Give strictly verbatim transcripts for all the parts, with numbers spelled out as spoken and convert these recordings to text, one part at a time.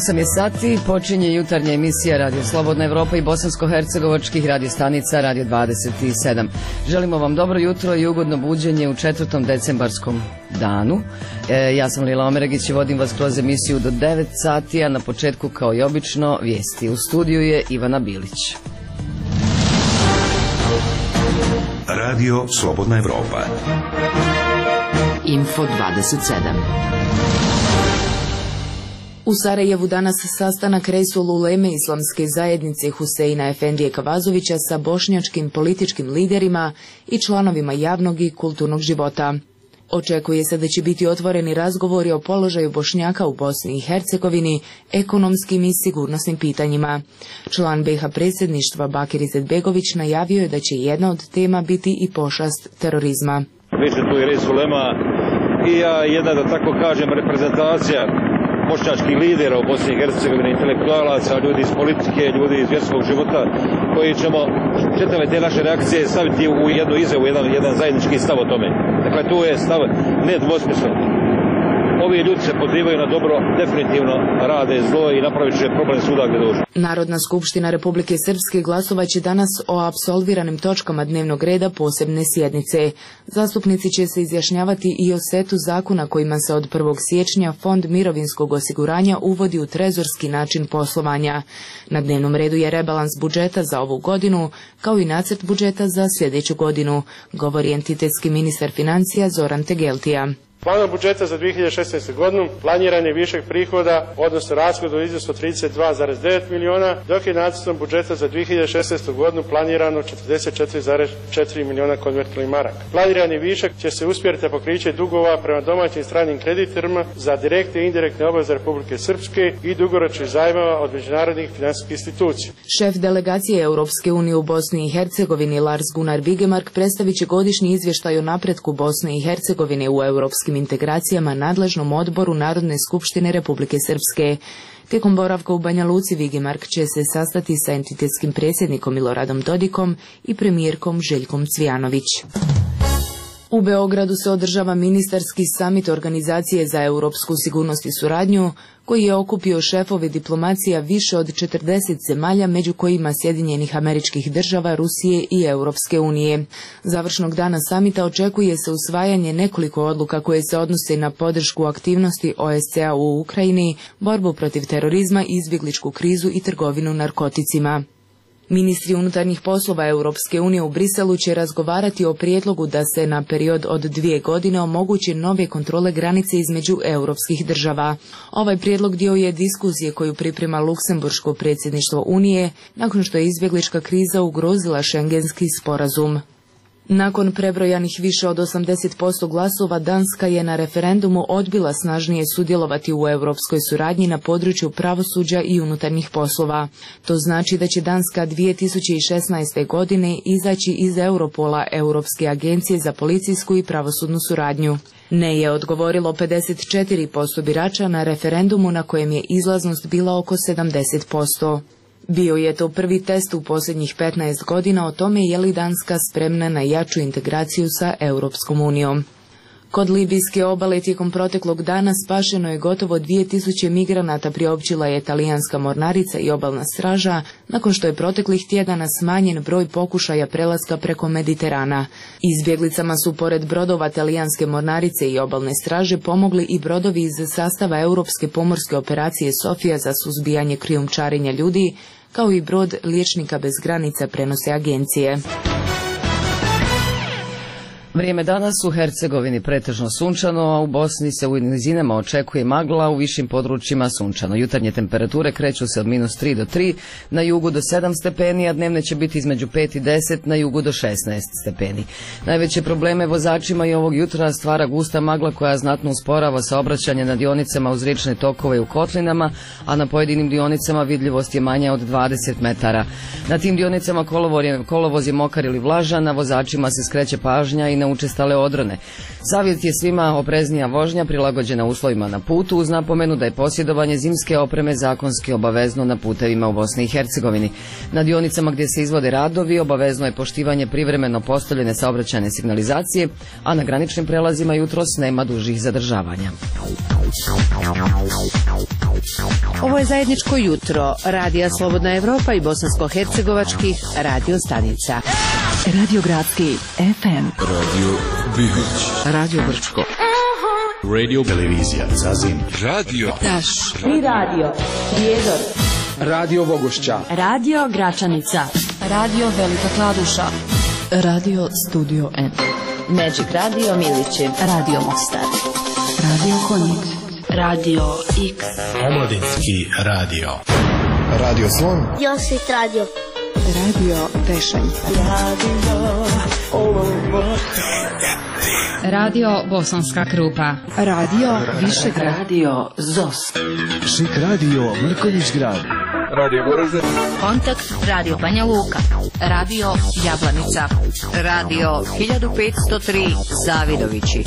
osam je sati, počinje jutarnja emisija Radio Slobodna Evropa i bosansko-hercegovačkih radiostanica Radio dvadeset sedam. Želimo vam dobro jutro i ugodno buđenje u četvrtom decembarskom danu. E, ja sam Lila Omeregić i vodim vas kroz emisiju do devet sati, a na početku kao i obično vijesti. U studiju je Ivana Bilić. Radio Slobodna Evropa. Info dvadeset sedam. U Sarajevu danas sastanak Reisul Uleme islamske zajednice Huseina Efendije Kavazovića sa bošnjačkim političkim liderima i članovima javnog i kulturnog života. Očekuje se da će biti otvoreni razgovori o položaju Bošnjaka u Bosni i Hercegovini, ekonomskim i sigurnosnim pitanjima. Član be ha predsjedništva Bakir Izetbegović najavio je da će jedna od tema biti i pošast terorizma. Više tu je Reisul Ulema i ja, jedna, da tako kažem, reprezentacija bošnjačkih lidera u Bosni i Hercegovini, intelektualaca, ljudi iz politike, ljudi iz vjerskog života, koji ćemo čitave te naše reakcije staviti u jednu izjavu, jedan, jedan zajednički stav o tome. Dakle, tu je stav nedvosmislen. Ovi ljudi se pozivaju na dobro, definitivno rade zlo i napravit će problem svuda gdje dođu. Narodna skupština Republike Srpske glasovat će danas o apsolviranim točkama dnevnog reda posebne sjednice. Zastupnici će se izjašnjavati i o setu zakona kojima se od prvog siječnja Fond mirovinskog osiguranja uvodi u trezorski način poslovanja. Na dnevnom redu je rebalans budžeta za ovu godinu, kao i nacrt budžeta za sljedeću godinu, govori entitetski ministar financija Zoran Tegeltija. Planom budžeta za dvije hiljade šesnaestu. godinu planiran je višak prihoda, odnosno rashoda u iznosu od trideset dva zarez devet miliona, dok je nacrtom budžeta za dvije hiljade šesnaestu. godinu planirano četrdeset četiri zarez četiri miliona konvertibilnih maraka. Planirani višak će se usmjeriti na pokriće dugova prema domaćim i stranim kreditorima za direktne i indirektne obaveze Republike Srpske i dugoročnih zajmova od međunarodnih finansijskih institucija. Šef delegacije Europske unije u Bosni i Hercegovini Lars Gunnar Vigemark predstavit će godišnji izvještaj o napretku Bosne i Hercegovine u europskim integracijama nadležnom odboru Narodne skupštine Republike Srpske. Tijekom boravka u Banja Luci Vigemark će se sastati sa entitetskim predsjednikom Miloradom Dodikom i premijerkom Željkom Cvijanović. U Beogradu se održava ministarski samit Organizacije za europsku sigurnost i suradnju, koji je okupio šefove diplomacija više od četrdeset zemalja, među kojima Sjedinjenih Američkih Država, Rusije i Europske unije. Završnog dana samita očekuje se usvajanje nekoliko odluka koje se odnose na podršku aktivnosti O S C E-a u Ukrajini, borbu protiv terorizma, izbjegličku krizu i trgovinu narkoticima. Ministri unutarnjih poslova Europske unije u Briselu će razgovarati o prijedlogu da se na period od dvije godine omogući nove kontrole granice između europskih država. Ovaj prijedlog dio je diskusije koju priprema Luksemburško predsjedništvo Unije nakon što je izbjeglička kriza ugrozila šengenski sporazum. Nakon prebrojanih više od osamdeset posto glasova, Danska je na referendumu odbila snažnije sudjelovati u europskoj suradnji na području pravosuđa i unutarnjih poslova. To znači da će Danska dvije tisuće šesnaeste. godine izaći iz Europola, Europske agencije za policijsku i pravosudnu suradnju. Ne je odgovorilo pedeset četiri posto birača na referendumu na kojem je izlaznost bila oko sedamdeset posto. Bio je to prvi test u posljednjih petnaest godina o tome je li Danska spremna na jaču integraciju sa Europskom unijom. Kod libijske obale tijekom proteklog dana spašeno je gotovo dvije tisuće migranata, priopćila je talijanska mornarica i obalna straža, nakon što je proteklih tjedana smanjen broj pokušaja prelaska preko Mediterana. Izbjeglicama su pored brodova talijanske mornarice i obalne straže pomogli i brodovi iz sastava Europske pomorske operacije Sofija za suzbijanje krijumčarenja ljudi, kao i brod Liječnika bez granica, prenose agencije. Vrijeme danas u Hercegovini pretežno sunčano, a u Bosni se u nizinama očekuje magla, u višim područjima sunčano. Jutarnje temperature kreću se od minus tri do tri, na jugu do sedam stepeni, a dnevne će biti između pet i deset, na jugu do šesnaest stepeni. Najveće probleme vozačima i ovog jutra stvara gusta magla koja znatno usporava saobraćanje na dionicama uz riječne tokove u kotlinama, a na pojedinim dionicama vidljivost je manja od dvadeset metara. Na tim dionicama kolovoz je, kolovoz je mokar ili vlažan, a vozačima se skreće pažnja i na učestale odrone. Savjet je svima opreznija vožnja prilagođena uslovima na putu, uz napomenu da je posjedovanje zimske opreme zakonski obavezno na putevima u Bosni i Hercegovini. Na dionicama gdje se izvode radovi obavezno je poštivanje privremeno postavljene saobraćajne signalizacije, a na graničnim prelazima jutros nema dužih zadržavanja. Ovo je zajedničko jutro Radija Slobodna Evropa i bosansko-hercegovačkih radio stanica. Radio Gradski F M, Radio Bihoć, Radio Brčko, Radio Televizija Zazin, Radio Taš, I radio Prijedor, Radio Bogošća, Radio Gračanica, Radio Velika Kladuša, Radio Studio N, Magic Radio Milići, Radio Mostar, Radio Konjic, Radio X, Omladinski radio, Radio Slon, Josit Radio, Radio Tešanj, Radio Bosanska Krupa, Radio Višegrad, Radio Zos, Šik Radio Mrkonjić Grad, Radio Goražde, Kontakt Radio Banja Luka, Radio Jablanica, Radio hiljadu petsto tri Zavidovići.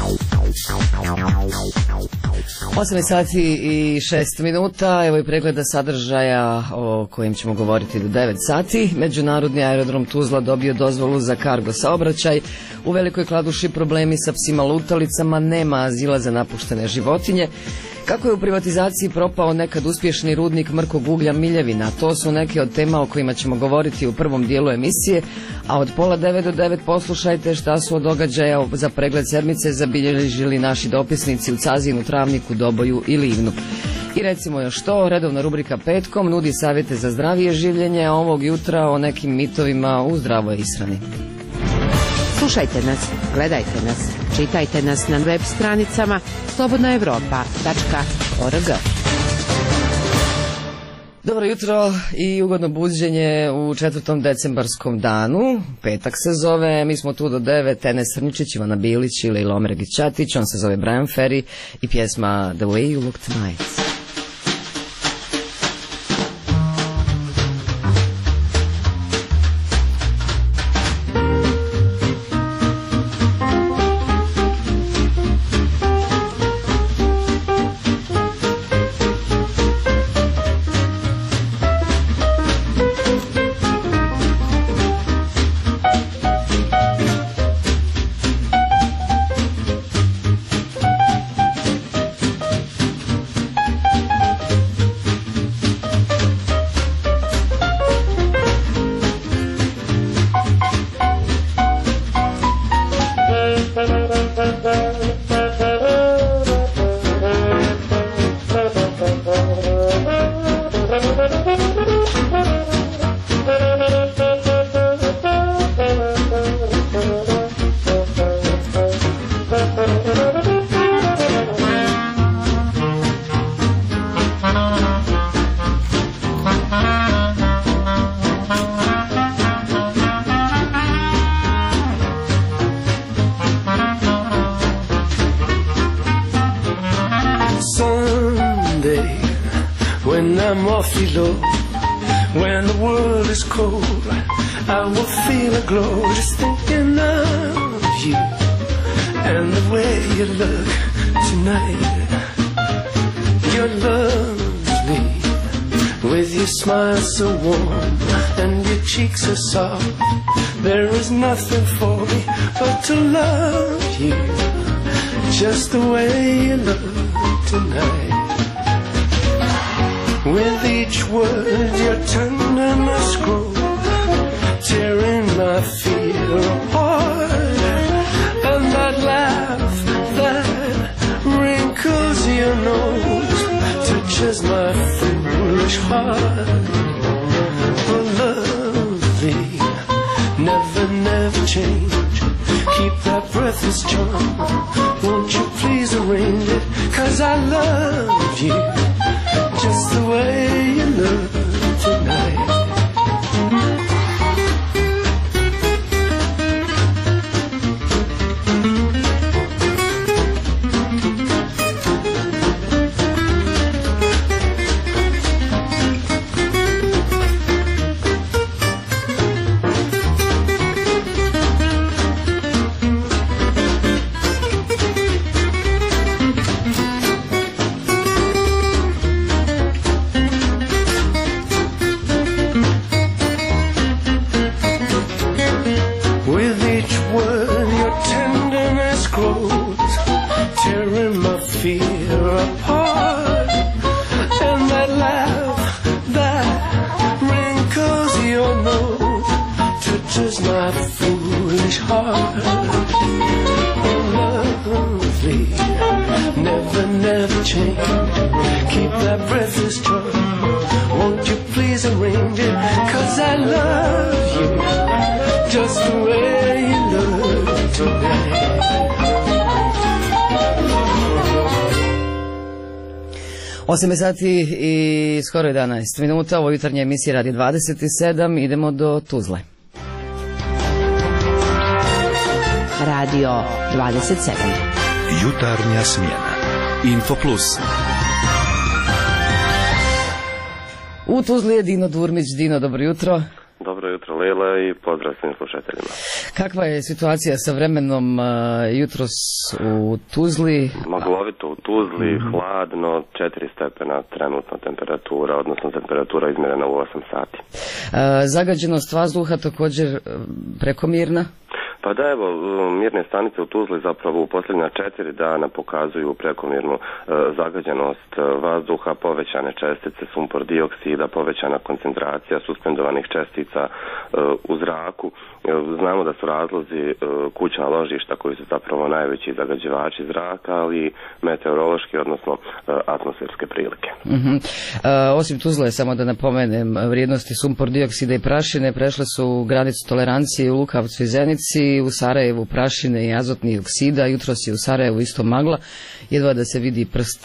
osam sati i šest minuta, evo i pregleda sadržaja o kojim ćemo govoriti do devet sati. Međunarodni aerodrom Tuzla dobio dozvolu za kargo saobraćaj. U Velikoj Kladuši problemi sa psima lutalicama, nema azila za napuštene životinje. Kako je u privatizaciji propao nekad uspješni rudnik mrkog uglja Miljevina, to su neke od tema o kojima ćemo govoriti u prvom dijelu emisije, a od pola devet do devet poslušajte šta su od događaja za pregled sedmice zabilježili naši dopisnici u Cazinu, Travniku, Doboju i Livnu. I recimo još to, redovna rubrika Petkom nudi savjete za zdravije življenje, a ovog jutra o nekim mitovima u zdravoj ishrani. slušajte nas, gledajte nas, čitajte nas na web stranicama slobodna evropa tačka org. Dobro jutro i ugodno buđenje u četvrtom decembarskom danu. Petak se zove, mi smo tu do devet, Enes Srničić, Ivana Bilić i Lejla Omergić-Ćatić, on se zove Brian Ferry i pjesma The Way You Look Tonight. When the world is cold, I will feel a glow just thinking of you and the way you look tonight. You're lovely with your smile so warm and your cheeks so soft. There is nothing for me but to love you just the way you look tonight. With each word you're turning my scroll, tearing my fear apart. And that laugh that wrinkles your nose touches my foolish heart. Oh, lovely, never, never change. Keep that breathless charm. Won't you please arrange it? 'Cause I love you just the way you look tonight. heart. Lovely, never, never change. Keep that breathless drum. Won't you please arrange it? 'Cause I love you just the way you look tonight. osam sati i skoro jedanaest minuta, ovo jutarnje emisije radi dvadeset sedam, idemo do Tuzle. Radio dvadeset sedam. Jutarnja smjena. Info Plus. U Tuzli je Dino Durmić. Dino, dobro jutro. Dobro jutro, Lela, i pozdrav svim slušateljima. Kakva je situacija sa vremenom uh, jutros u Tuzli? Maglovito u Tuzli, mm-hmm. hladno, četiri stepena trenutno temperatura, odnosno temperatura izmjerena u osam sati. Uh, zagađenost vazduha također prekomjerna? Pa da, evo, mjerne stanice u Tuzli zapravo u posljednja četiri dana pokazuju prekomjernu e, zagađenost vazduha, povećane čestice sumpor dioksida, povećana koncentracija suspendovanih čestica e, u zraku. E, znamo da su razlozi e, kućna ložišta koji su zapravo najveći zagađivači zraka, ali meteorološki, odnosno e, atmosferske prilike. Mm-hmm. e, osim Tuzle, samo da napomenem, vrijednosti sumpor dioksida i prašine prešle su granicu tolerancije u Lukavcu i Zenici, u Sarajevu prašine i azotnih oksida, jutros je u Sarajevu isto magla, jedva da se vidi prst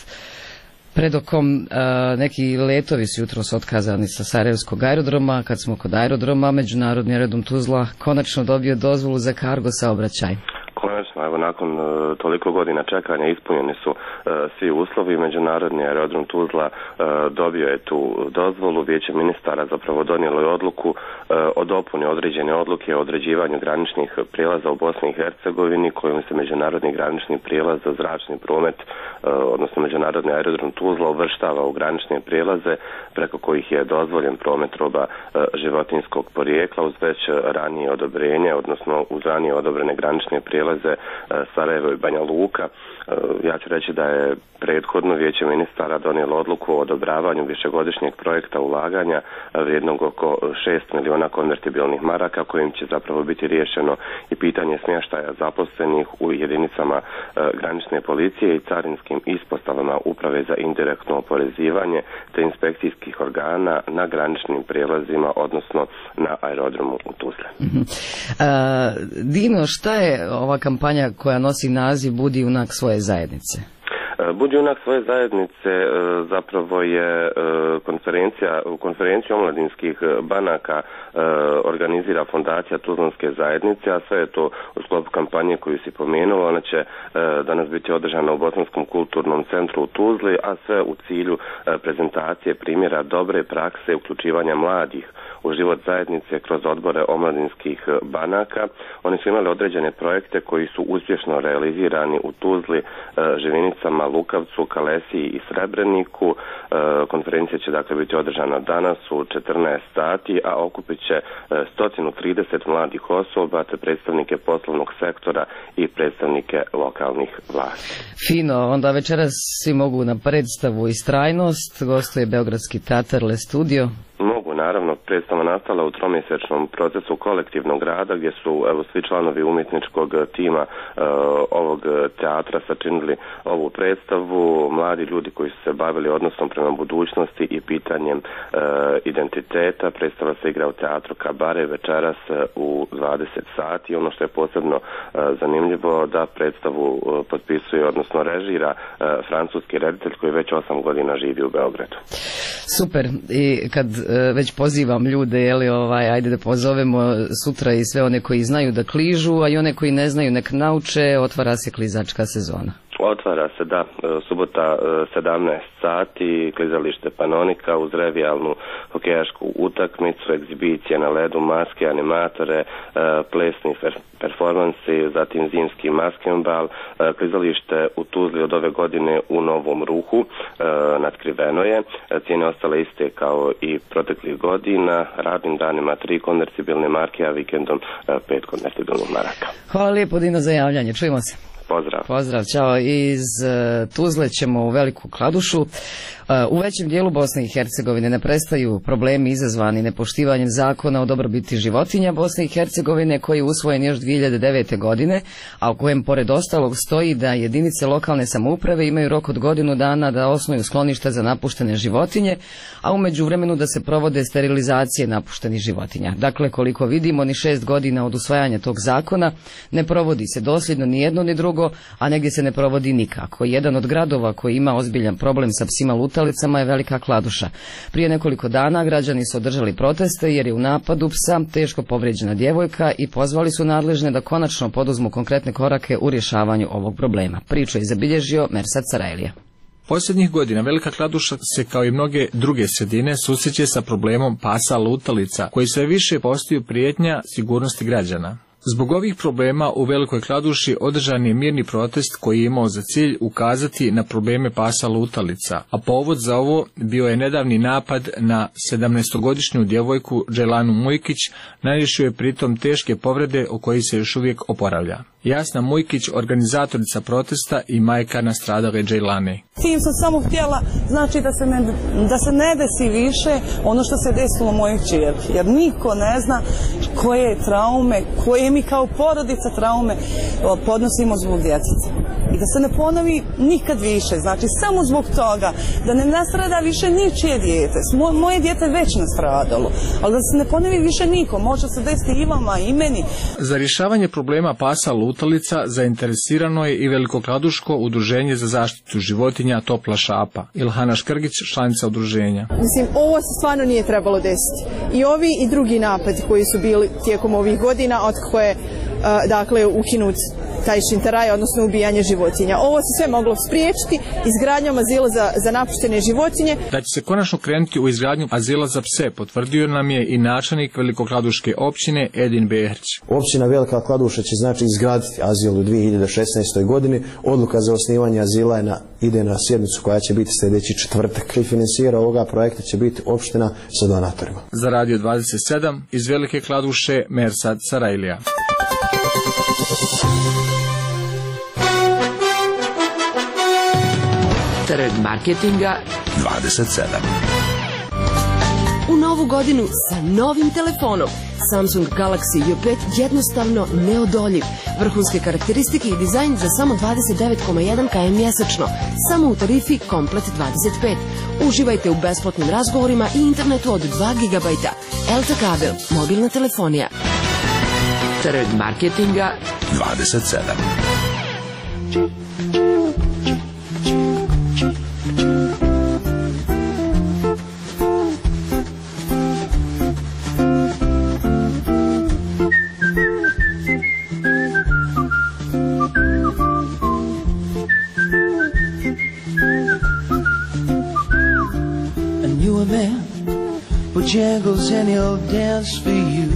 pred okom. E, neki letovi su jutros otkazani sa Sarajevskog aerodroma. Kad smo kod aerodroma, međunarodni aerodrom Tuzla konačno dobio dozvolu za kargo saobraćaj. Konačno, evo, nakon uh, toliko godina čekanja ispunjeni su uh, svi uslovi. Međunarodni aerodrom Tuzla uh, dobio je tu dozvolu. Vijeće ministara zapravo donijelo je odluku uh, o dopuni određene odluke o određivanju graničnih prijelaza u Bosni i Hercegovini, kojim se međunarodni granični prijelaz za zračni promet, uh, odnosno međunarodni aerodrom Tuzla uvrštava u granične prijelaze preko kojih je dozvoljen promet roba uh, životinjskog porijekla uz već ranije odobrenje, odnosno uz ranije odobrene granične prijelaze Sarajevo i Banja Luka. Ja ću reći da je prethodno Vijeće ministara donijelo odluku o odobravanju višegodišnjeg projekta ulaganja vrijednog oko šest miliona konvertibilnih maraka, kojim će zapravo biti riješeno i pitanje smještaja zaposlenih u jedinicama granične policije i carinskim ispostavama Uprave za indirektno oporezivanje te inspekcijskih organa na graničnim prijelazima, odnosno na aerodromu u Tuzli. Mm-hmm. Uh, Dino, šta je ova kampanja koja nosi naziv Budi junak svoje zajednice? Budi junak svoje zajednice zapravo je konferencija, konferenciju omladinskih banaka organizira Fondacija Tuzlanske zajednice, a sve je to u sklopu kampanje koju si pomenuo. Ona će danas biti održana u Bosanskom kulturnom centru u Tuzli, a sve u cilju prezentacije primjera dobre prakse uključivanja mladih u život zajednice kroz odbore omladinskih banaka. Oni su imali određene projekte koji su uspješno realizirani u Tuzli, Živinicama, Lukavcu, Kalesiji i Srebreniku. Konferencija će dakle biti održana danas u četrnaest sati, a okupit će sto trideset mladih osoba te predstavnike poslovnog sektora i predstavnike lokalnih vlasti. Fino, onda večeras svi mogu na predstavu Istrajnost, gostuje Beogradski teatar Le Studio. Mogu, naravno, predstava nastala u tromjesečnom procesu kolektivnog rada gdje su evo svi članovi umjetničkog tima uh, ovog teatra sačinili ovu predstavu, mladi ljudi koji su se bavili odnosom prema budućnosti i pitanjem uh, identiteta. Predstava se igra u teatru Kabare večeras uh, u dvadeset sati. Ono što je posebno uh, zanimljivo da predstavu uh, potpisuje, odnosno režira uh, francuski reditelj koji već osam godina živi u Beogradu. Super, i kad već pozivam ljude, jeli, ovaj, ajde da pozovemo sutra i sve one koji znaju da kližu, a i one koji ne znaju nek nauče, otvara se klizačka sezona. Otvara se, da, subota sedamnaest sati, klizalište Panonika uz revijalnu hokejašku utakmicu, egzibicije na ledu, maske, animatore, plesni performansi, zatim zimski maskenbal. Klizalište u Tuzli od ove godine u novom ruhu, natkriveno je, cijene ostale iste kao i proteklih godina, radnim danima tri konvertibilne marke, a vikendom pet konvertibilnih maraka. Hvala lijepo, Dino, za javljanje, čujemo se. Pozdrav. Pozdrav, čao. Iz uh, Tuzle ćemo u Veliku Kladušu. U većem dijelu Bosne i Hercegovine ne prestaju problemi izazvani nepoštivanjem zakona o dobrobiti životinja Bosne i Hercegovine koji je usvojen još dvije hiljade devete. godine, a u kojem pored ostalog stoji da jedinice lokalne samouprave imaju rok od godinu dana da osnuju skloništa za napuštene životinje, a u međuvremenu da se provode sterilizacije napuštenih životinja. Dakle, koliko vidimo, ni šest godina od usvajanja tog zakona ne provodi se dosljedno ni jedno ni drugo, a negdje se ne provodi nikako. Jedan od gradova koji ima ozbiljan problem sa psima lutalicama je Velika Kladuša. Prije nekoliko dana građani su održali proteste jer je u napadu psa teško povrijeđena djevojka i pozvali su nadležne da konačno poduzmu konkretne korake u rješavanju ovog problema. Priču je zabilježio Mersad Sarajlija. Posljednjih godina Velika Kladuša se kao i mnoge druge sredine susreće sa problemom pasa lutalica koji sve više postaju prijetnja sigurnosti građana. Zbog ovih problema u Velikoj Kladuši održan je mirni protest koji je imao za cilj ukazati na probleme pasa lutalica, a povod za ovo bio je nedavni napad na sedamnaestogodišnju djevojku Dželanu Mujkić, nanišio je pritom teške povrede o kojih se još uvijek oporavlja. Jasna Mujkić, organizatorica protesta i majka nastradale Dželane. Tim sam samo htjela, znači da se, ne, da se ne desi više ono što se desilo mojoj kćerki, jer niko ne zna koje traume, koje mi kao porodica traume podnosimo zbog djeteta. I da se ne ponovi nikad više, znači samo zbog toga, da ne nastrada više ničije dijete. Mo, moje dijete već nastradalo, ali da se ne ponovi više niko, može se desiti i vama i meni. Za rješavanje problema pasa lutalica zainteresirano je i Velikokladuško udruženje za zaštitu životinja Topla šapa. Ilhana Škrgić, članica udruženja. Mislim, ovo se stvarno nije trebalo desiti. I ovi i drugi napadi koji su bili tijekom ovih godina, od koje dakle ukinut taj šinteraj, odnosno ubijanje životinja. Ovo se sve moglo spriječiti izgradnjom azila za, za napuštene životinje. Da će se konačno krenuti u izgradnju azila za pse, potvrdio nam je i načelnik Velikokladuške općine Edin Behrić. Općina Velika Kladuša će znači izgraditi azil u dvije hiljade šesnaestoj. godini. Odluka za osnivanje azila je na, ide na sjednicu koja će biti sljedeći četvrtak. I finansira ovoga projekta će biti opština sa donatorima. Za Radio dvadeset sedam iz Velike Kladuše, Mersad Sarajlija. Trg marketinga dvadeset sedam. U novu godinu sa novim telefonom. Samsung Galaxy J pet jednostavno neodoljiv. Vrhunske karakteristike i dizajn za samo dvadeset devet zarez jedan kilometara mjesečno. Samo u tarifi Komplet dvadeset pet. Uživajte u besplatnim razgovorima i internetu od dva gigabajta. Elta kabel, mobilna telefonija. Trg marketinga dvadeset sedam. Jangles and he'll dance for you.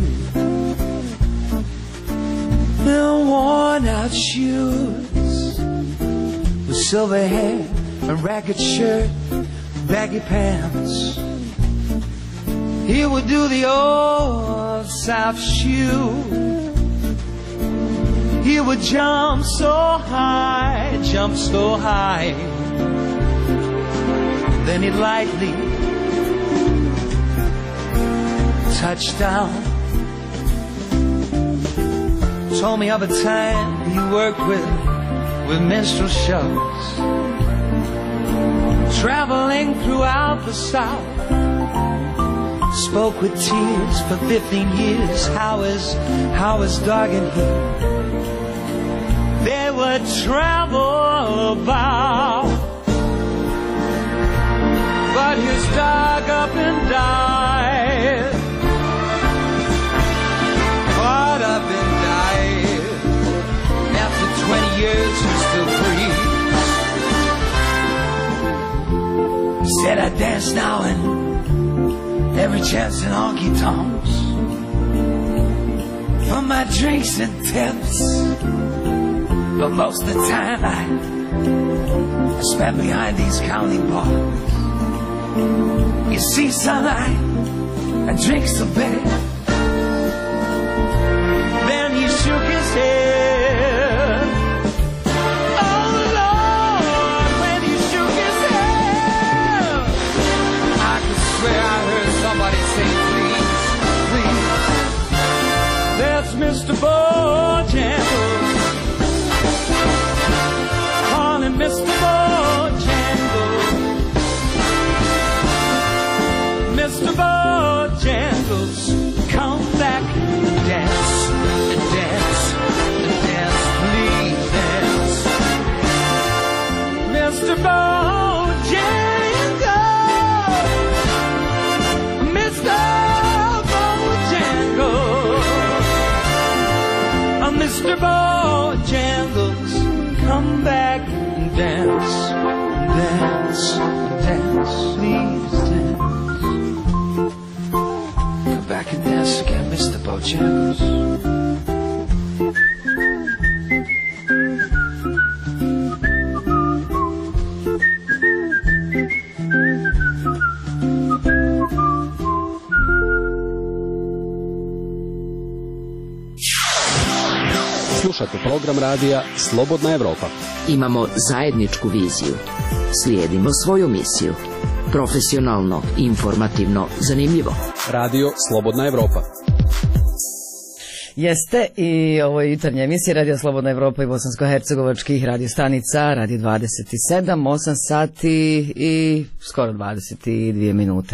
And worn out shoes with silver hair, a ragged shirt, baggy pants. He would do the old South shoe. He would jump so high, jump so high. Then he'd lightly touchdown. Told me of a time he worked with with minstrel shows, traveling throughout the South. Spoke with tears for fifteen years. How is how is dog and he? They would travel about, but his dog up and died. Caught up and died. After twenty years he still breathes. Said I dance now and every chance in honky tonks for my drinks and tips, but most of the time I, I spend behind these county bars. You see, son, I, I drink so bad. Then he shook his head. Oh Lord, when he shook his head, Bojangles, come back and dance, dance, dance, please dance. Come back and dance again, Mister Bojangles. Slušate program radija Slobodna Evropa. Imamo zajedničku viziju. Slijedimo svoju misiju. Profesionalno, informativno, zanimljivo. Radio Slobodna Evropa. Jeste, i ovo je jutarnja emisija Radio Slobodna Evropa i bosansko-hercegovačkih radio stanica, Radio dvadeset sedam, osam sati i skoro dvadeset dvije minute.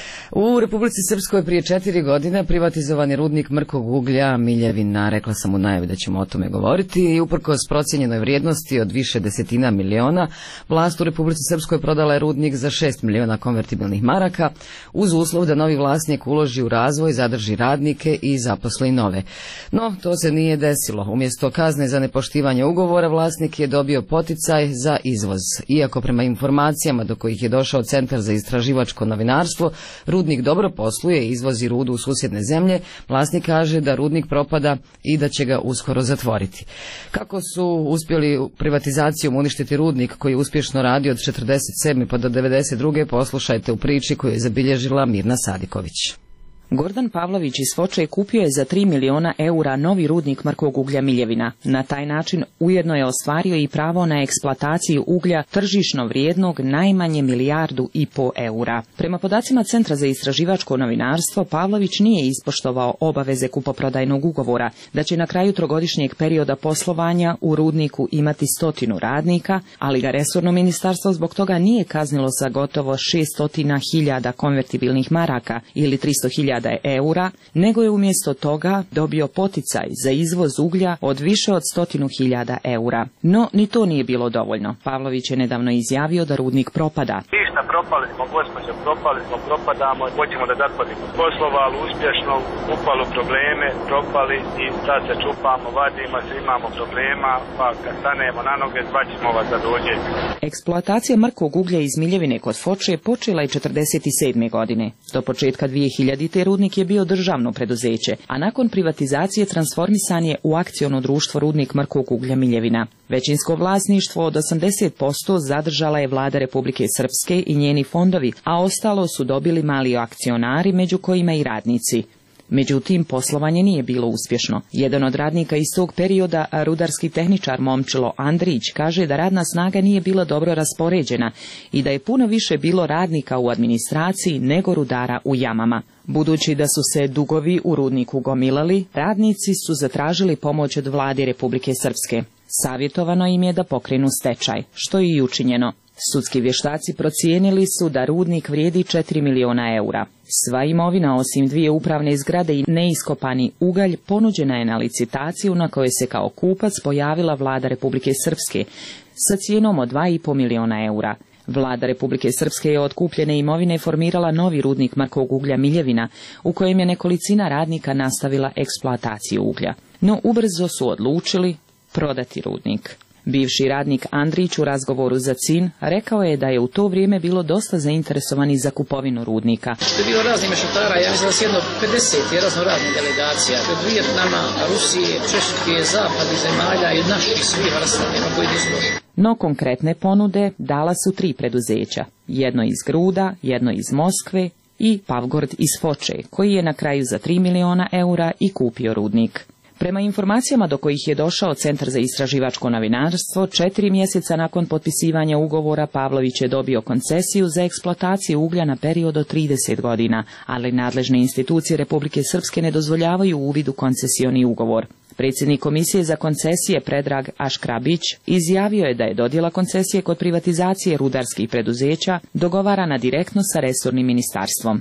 U Republici Srpskoj prije četiri godine privatizovan je rudnik mrkog uglja Miljevina. Rekla sam u najavi da ćemo o tome govoriti. I uprkos procijenjenoj vrijednosti od više desetina miliona, vlast u Republici Srpskoj prodala je rudnik za šest miliona konvertibilnih maraka uz uslov da novi vlasnik uloži u razvoj, zadrži radnike i zaposli nove. No, to se nije desilo. Umjesto kazne za nepoštivanje ugovora, vlasnik je dobio poticaj za izvoz. Iako prema informacijama do kojih je došao Centar za istraživačko novinarstvo, rudnik dobro posluje i izvozi rudu u susjedne zemlje, vlasnik kaže da rudnik propada i da će ga uskoro zatvoriti. Kako su uspjeli privatizacijom uništiti rudnik koji je uspješno radio od četrdeset sedme pa do devedeset druge poslušajte u priči koju je zabilježila Mirna Sadiković. Gordan Pavlović iz Foče kupio je za tri miliona eura novi rudnik mrkog uglja Miljevina. Na taj način ujedno je ostvario i pravo na eksploataciju uglja tržišno vrijednog najmanje milijardu i po eura. Prema podacima Centra za istraživačko novinarstvo, Pavlović nije ispoštovao obaveze kupoprodajnog ugovora, da će na kraju trogodišnjeg perioda poslovanja u rudniku imati stotinu radnika, ali ga resorno ministarstvo zbog toga nije kaznilo sa gotovo šest hiljada konvertibilnih maraka ili tristo hiljada eura, nego je umjesto toga dobio poticaj za izvoz uglja od više od stotinu hiljada eura. No, ni to nije bilo dovoljno. Pavlović je nedavno izjavio da rudnik propada. Ništa, propali smo, gospođo, propali smo, propadamo, hoćemo da zatvorimo. Poslovalo uspješno, upalo probleme, propali i sad se čupamo, vadimo se, imamo problema, pa kad stanemo na noge, zvaćemo vas da dođete. Eksploatacija mrkog uglja iz Miljevine kod Foče počela je četrdeset sedme godine. Do početka dvije hiljadite rudnik je bio državno preduzeće, a nakon privatizacije transformisan je u akciono društvo Rudnik mrkog uglja Miljevina. Većinsko vlasništvo od osamdeset posto zadržala je vlada Republike Srpske i njeni fondovi, a ostalo su dobili mali akcionari, među kojima i radnici. Međutim, poslovanje nije bilo uspješno. Jedan od radnika iz tog perioda, rudarski tehničar Momčilo Andrić, kaže da radna snaga nije bila dobro raspoređena i da je puno više bilo radnika u administraciji nego rudara u jamama. Budući da su se dugovi u rudniku gomilali, radnici su zatražili pomoć od vlade Republike Srpske. Savjetovano im je da pokrenu stečaj, što je i učinjeno. Sudski vještaci procijenili su da rudnik vrijedi četiri miliona eura. Sva imovina osim dvije upravne zgrade i neiskopani ugalj ponuđena je na licitaciju na kojoj se kao kupac pojavila vlada Republike Srpske sa cijenom od dva i po miliona eura. Vlada Republike Srpske je od kupljene imovine formirala novi rudnik mrkog uglja Miljevina, u kojem je nekolicina radnika nastavila eksploataciju uglja. No ubrzo su odlučili prodati rudnik. Bivši radnik Andrić u razgovoru za C I N rekao je da je u to vrijeme bilo dosta zainteresovani za kupovinu rudnika. Što je bilo raznih mešetara, ja mislim da se jedno pedeset je raznoraznih delegacija, od Vijetnama, Rusije, Češke, zapadnih zemalja i naših svih vrsta, nema koji nisu došli. No konkretne ponude dala su tri preduzeća, jedno iz Gruda, jedno iz Moskve i Pavgord iz Foče, koji je na kraju za tri miliona eura i kupio rudnik. Prema informacijama do kojih je došao Centar za istraživačko novinarstvo, četiri mjeseca nakon potpisivanja ugovora Pavlović je dobio koncesiju za eksploataciju uglja na period od trideset godina, ali nadležne institucije Republike Srpske ne dozvoljavaju uvid u koncesioni ugovor. Predsjednik Komisije za koncesije Predrag Aškrabić izjavio je da je dodjela koncesije kod privatizacije rudarskih preduzeća dogovarana direktno sa resornim ministarstvom.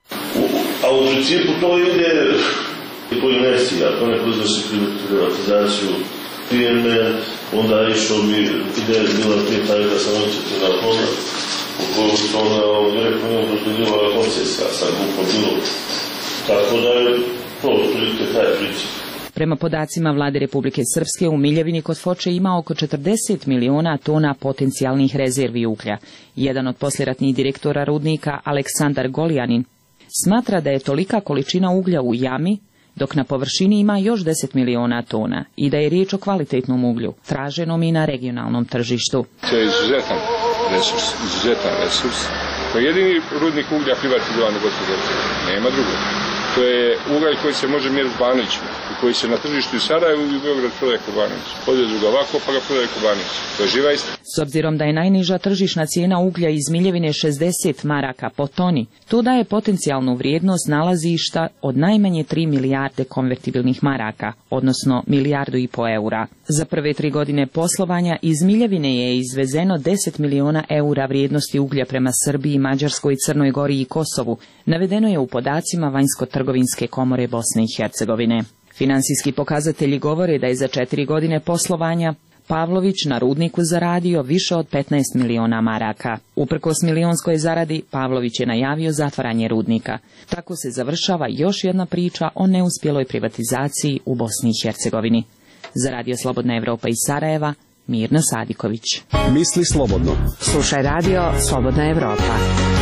A u principu to ide po inerciji, ako ne izvrši privatizaciju firme, onda je išao bi, ideja je bila prije taj da sam očeti na pola, u koju su onda direktno njom dodjeljivala koncesija, sam kupom bilo. Tako da je to otprilike taj princip. Prema podacima vlade Republike Srpske, u Miljevini kod Foče ima oko četrdeset miliona tona potencijalnih rezervi uglja. Jedan od poslijeratnih direktora rudnika, Aleksandar Golijanin, smatra da je tolika količina uglja u jami, dok na površini ima još deset miliona tona i da je riječ o kvalitetnom uglju, traženom i na regionalnom tržištu. To je izuzetan resurs, izuzetan resurs. To je jedini rudnik uglja privatizovan u Bosni i Hercegovini, nema drugog. To je ugalj koji se može mjeriti Banovićima, koji se na tržištu u Sarajevu i u Beograd prodaje Kobanović. Odvezu ga ovako pa ga prodaje Kobanović. To je živa istina. S obzirom da je najniža tržišna cijena uglja iz Miljevine šezdeset maraka po toni, to daje potencijalnu vrijednost nalazišta od najmanje tri milijarde konvertibilnih maraka, odnosno milijardu i po eura. Za prve tri godine poslovanja iz Miljevine je izvezeno deset miliona eura vrijednosti uglja prema Srbiji, Mađarskoj, Crnoj Gori i Kosovu, navedeno je u podacima Vanjsko-trgovinske komore Bosne i Hercegovine. Finansijski pokazatelji govore da je za četiri godine poslovanja Pavlović na rudniku zaradio više od petnaest miliona maraka. Uprkos milionskoj zaradi, Pavlović je najavio zatvaranje rudnika. Tako se završava još jedna priča o neuspjeloj privatizaciji u Bosni i Hercegovini. Za Radio Slobodna Evropa iz Sarajeva, Mirna Sadiković. Misli slobodno. Slušaj Radio Slobodna Evropa.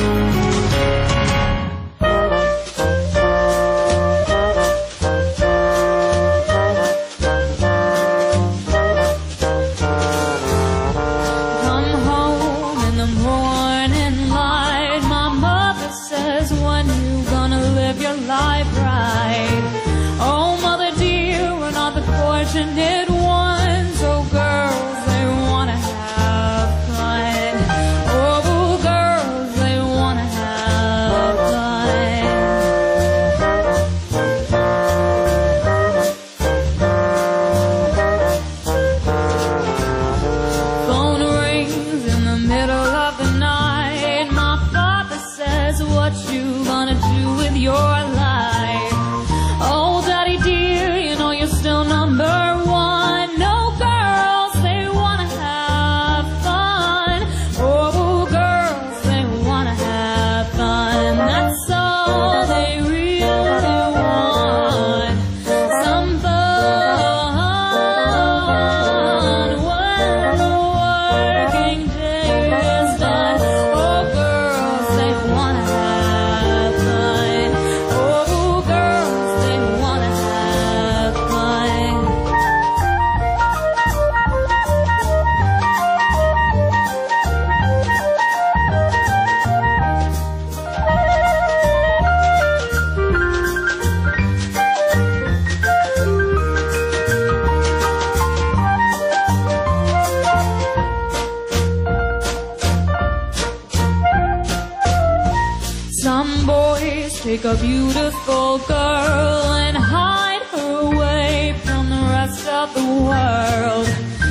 Take a beautiful girl and hide her away from the rest of the world.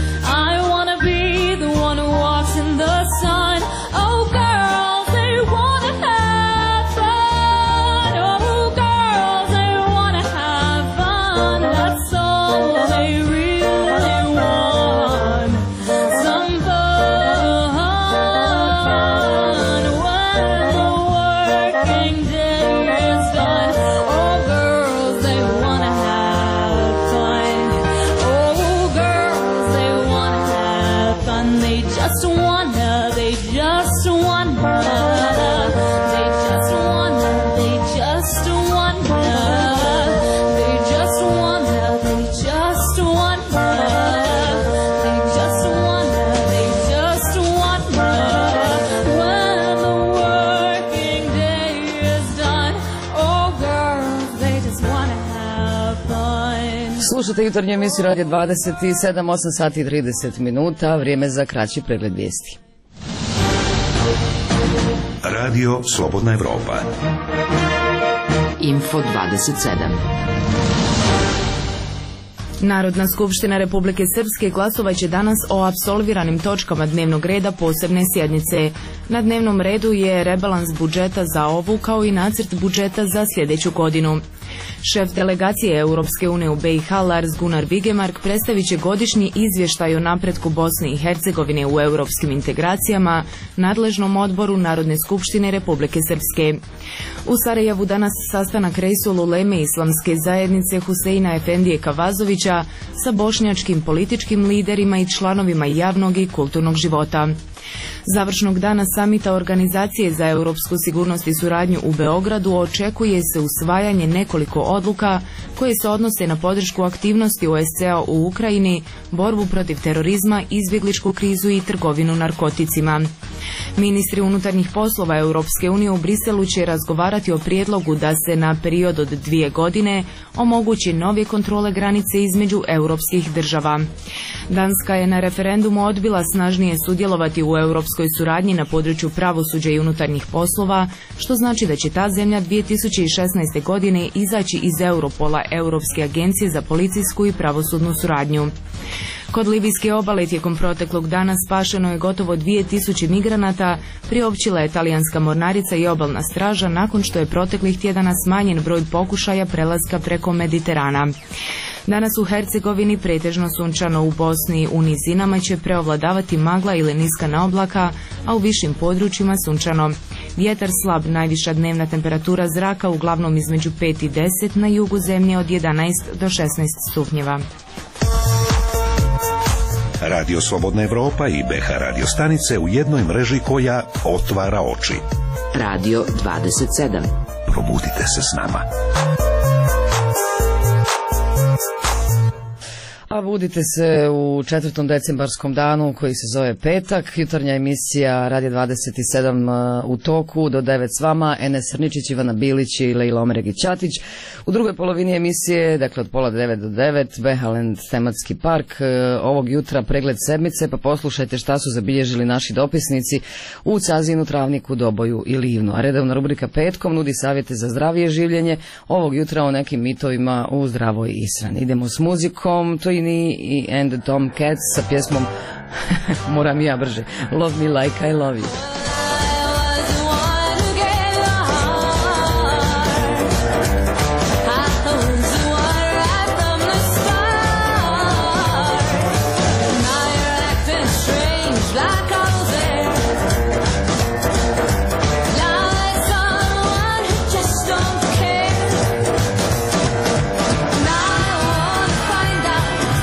I wanna be the one who walks in the sun. Oh girls, they wanna have fun. Oh girls, they wanna have fun. That's all they really want. Some fun when the working day is done. Oh girls, they wanna have fun. Oh girls, they wanna have fun. They just wanna, they just wanna, they just wanna, they just wanna, they just wanna, they just wanna, they just wanna, they just wanna. When the working day is done, oh girls, they just wanna have fun. Slušate jutarnju emisiju Radio dvadeset sedam, osam sati i trideset minuta, vrijeme za kraći pregled vijesti. Radio Slobodna Evropa. Info dvadeset sedam. Narodna skupština Republike Srpske glasovaće danas o apsolviranim točkama dnevnog reda posebne sjednice. Na dnevnom redu je rebalans budžeta za ovu kao i nacrt budžeta za sljedeću godinu. Šef delegacije Europske unije u B i H Lars Gunnar Vigemark predstavit će godišnji izvještaj o napretku Bosne i Hercegovine u europskim integracijama nadležnom odboru Narodne skupštine Republike Srpske. U Sarajevu danas sastanak Reisul Uleme islamske zajednice Huseina Efendije Kavazovića sa bošnjačkim političkim liderima i članovima javnog i kulturnog života. Završnog dana samita Organizacije za europsku sigurnost i suradnju u Beogradu očekuje se usvajanje nekoliko odluka koje se odnose na podršku aktivnosti O S C-a u Ukrajini, borbu protiv terorizma, izbjegličku krizu i trgovinu narkoticima. Ministri unutarnjih poslova Europske unije u Briselu će razgovarati o prijedlogu da se na period od dvije godine omogući nove kontrole granice između europskih država. Danska je na referendumu odbila snažnije sudjelovati u europskoj suradnji na području pravosuđa i unutarnjih poslova, što znači da će ta zemlja dvije tisuće šesnaeste. godine izaći iz Europola, Europske agencije za policijsku i pravosudnu suradnju. Kod libijske obale tijekom proteklog dana spašeno je gotovo dvije tisuće migranata, priopćila je talijanska mornarica i obalna straža nakon što je proteklih tjedana smanjen broj pokušaja prelaska preko Mediterana. Danas u Hercegovini pretežno sunčano, u Bosni u nizinama će preovladavati magla ili niska naoblaka, a u višim područjima sunčano. Vjetar slab, najviša dnevna temperatura zraka uglavnom između pet i deset, na jugu zemlje od jedanaest do šesnaest stupnjeva. Radio Slobodna Evropa i B H radio stanice u jednoj mreži koja otvara oči. Radio dvadeset sedam. Probudite se s nama. A budite se u četvrtom decembarskom danu koji se zove petak. Jutarnja emisija Radio dvadeset sedam u toku do devet s vama. Enes Srničić, Ivana Bilić i Lejla Omeregić-Ćatić. U drugoj polovini emisije, dakle od pola devet do devet, Behaland tematski park. Ovog jutra pregled sedmice, pa poslušajte šta su zabilježili naši dopisnici u Cazinu, Travniku, Doboju i Livnu. A redovna rubrika petkom nudi savjete za zdravije življenje. Ovog jutra o nekim mitovima u zdravoj ishrani. Idemo s muzikom, to i and the Tomcats sa pjesmom moram ja brže, Love Me Like I Love You.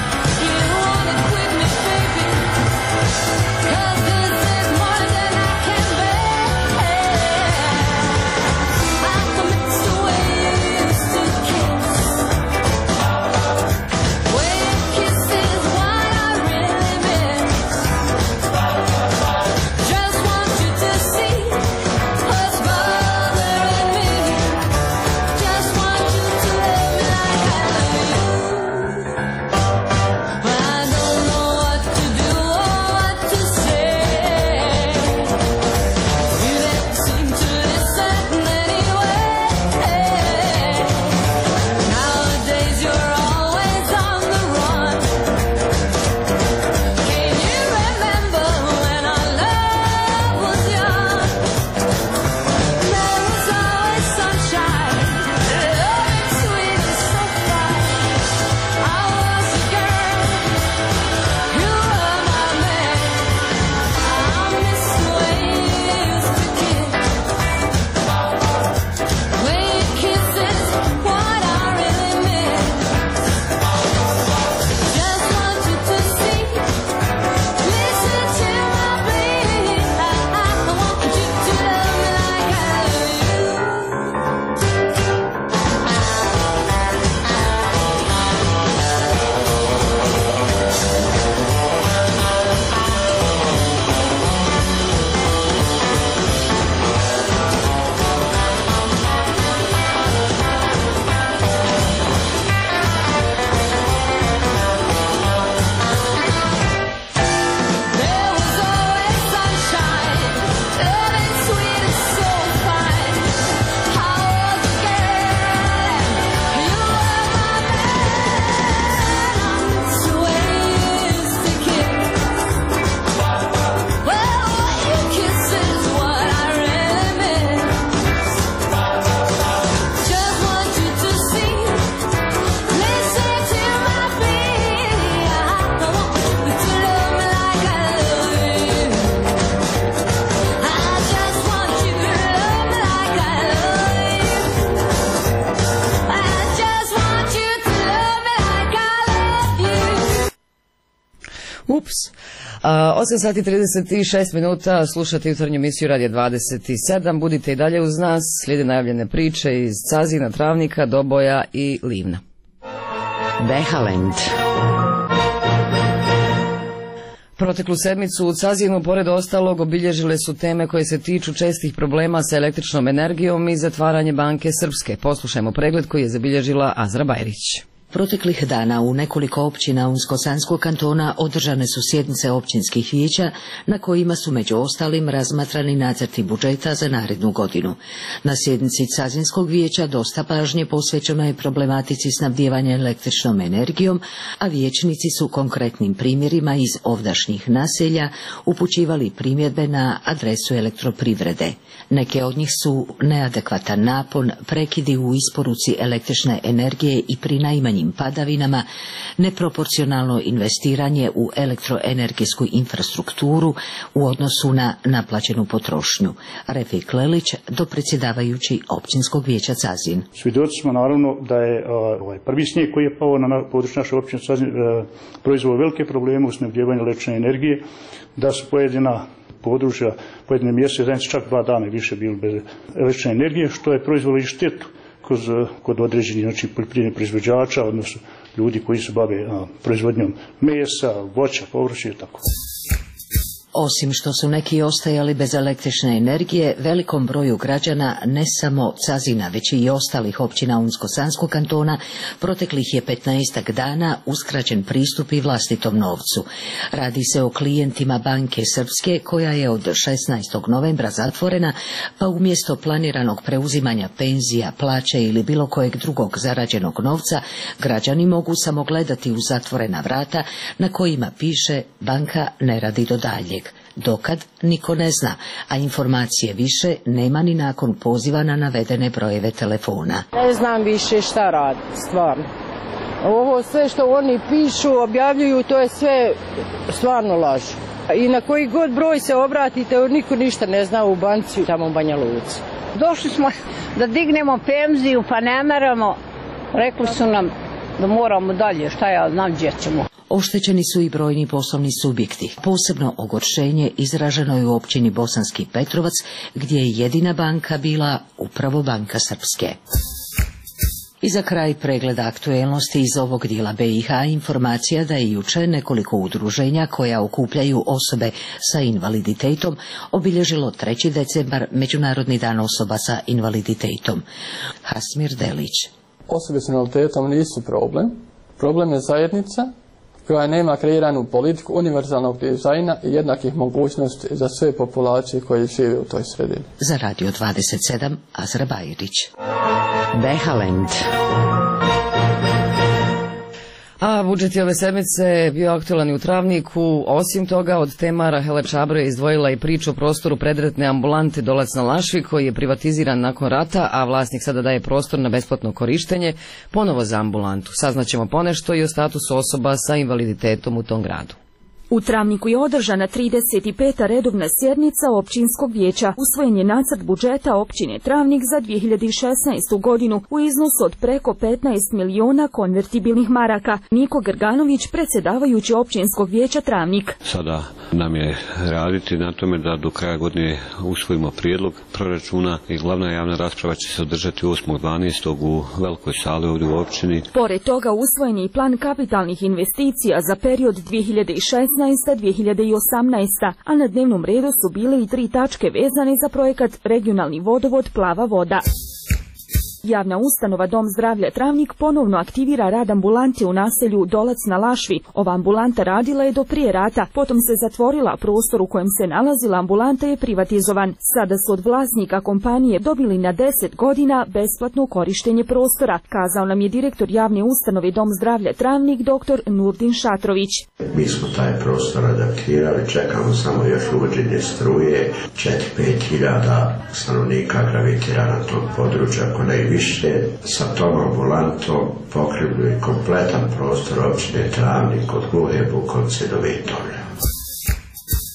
Cause this is more than I can osam sati trideset šest minuta, slušate jutarnju emisiju Radija dvadeset sedam, budite i dalje uz nas, slijede najavljene priče iz Cazina, Travnika, Doboja i Livna. Behalend. Proteklu sedmicu u Cazinu, pored ostalog, obilježile su teme koje se tiču čestih problema sa električnom energijom i zatvaranje banke Srpske. Poslušajmo pregled koji je zabilježila Azra Bajrić. Proteklih dana u nekoliko općina Unsko-Sanskog kantona održane su sjednice općinskih vijeća na kojima su među ostalim razmatrani nacrti budžeta za narednu godinu. Na sjednici Cazinskog vijeća dosta pažnje posvećeno je problematici snabdijevanja električnom energijom, a vijećnici su konkretnim primjerima iz ovdašnjih naselja upućivali primjedbe na adresu elektroprivrede. Neke od njih su neadekvatan napon, prekidi u isporuci električne energije i pri najmanjim padavinama, neproporcionalno investiranje u elektroenergijsku infrastrukturu u odnosu na naplaćenu potrošnju. Refik Lelić, dopredsjedavajući općinskog vijeća Cazin. Svjedoci smo naravno da je ovaj prvi snijeg koji je pao na području naše općine Cazin proizveo velike probleme u snabdijevanju električne energije, da su pojedina područja, pojedine mjesece zajednice čak dva dana više bili bez električne energije, što je proizvelo i štetu kod, kod određenih znači, poljoprivrednih proizvođača, odnosno ljudi koji se bave a, proizvodnjom mesa, voća, povrća i tako. Osim što su neki ostajali bez električne energije, velikom broju građana ne samo Cazina, već i ostalih općina Unsko-Sanskog kantona proteklih je petnaestak dana uskraćen pristup i vlastitom novcu. Radi se o klijentima banke Srpske koja je od šesnaestog novembra zatvorena, pa umjesto planiranog preuzimanja penzija, plaće ili bilo kojeg drugog zarađenog novca, građani mogu samo gledati u zatvorena vrata na kojima piše banka ne radi do daljeg. Dokad niko ne zna, a informacije više nema ni nakon poziva na navedene brojeve telefona. Ne znam više šta radi, stvarno. Ovo sve što oni pišu, objavljuju, to je sve stvarno laž. I na koji god broj se obratite, niko ništa ne zna u banci tamo u Banja Luci. Došli smo da dignemo penziju, pa ne meramo. Rekli su nam da moramo dalje, šta ja znam gdje ćemo. Oštećeni su i brojni poslovni subjekti. Posebno ogorčenje izraženo je u općini Bosanski Petrovac, gdje je jedina banka bila upravo banka Srpske. I za kraj pregleda aktuelnosti iz ovog dijela B i H informacija da je jučer nekoliko udruženja koja okupljaju osobe sa invaliditetom obilježilo treći decembar, Međunarodni dan osoba sa invaliditetom. Hasmir Delić. Osobe s invaliditetom nisu problem. Problem je zajednica koja nema kreiranu politiku univerzalnog dizajna i jednakih mogućnosti za sve populacije koje žive u toj sredini. Za Radio dvadeset sedam, Azra Bajrić. Behalend. A budžet je ove sedmice bio aktualan i u Travniku. Osim toga, od tema Rahela Čabro je izdvojila i priču o prostoru predretne ambulante Dolac na Lašvi, koji je privatiziran nakon rata, a vlasnik sada daje prostor na besplatno korištenje ponovo za ambulantu. Saznaćemo ponešto i o statusu osoba sa invaliditetom u tom gradu. U Travniku je održana trideset peta redovna sjednica općinskog vijeća. Usvojen je nacrt budžeta općine Travnik za dvije hiljade šesnaestu godinu u iznosu od preko petnaest miliona konvertibilnih maraka. Niko Grganović, predsjedavajući općinskog vijeća Travnik. Sada nam je raditi na tome da do kraja godine usvojimo prijedlog proračuna i glavna javna rasprava će se održati osmog dvanaestog u velikoj sali ovdje u općini. Pored toga usvojen je i plan kapitalnih investicija za period dvije hiljade šesnaeste do dvije hiljade osamnaeste. a na dnevnom redu su bile i tri tačke vezane za projekat Regionalni vodovod Plava voda. Javna ustanova Dom zdravlja Travnik ponovno aktivira rad ambulante u naselju Dolac na Lašvi. Ova ambulanta radila je do prije rata, potom se zatvorila, prostor u kojem se nalazila ambulanta je privatizovan. Sada su od vlasnika kompanije dobili na deset godina besplatno korištenje prostora, kazao nam je direktor javne ustanove Dom zdravlja Travnik dr. Nurdin Šatrović. Mi smo taj prostor adaptirali, čekamo samo još uvođenje struje, četiri do pet hiljada stanovnika gravitira na tom području, ako ne i više. Sa tom ambulantom pokrivljuje kompletan prostor općine Travnik od Gluhe, Bukovce do Vitovlja.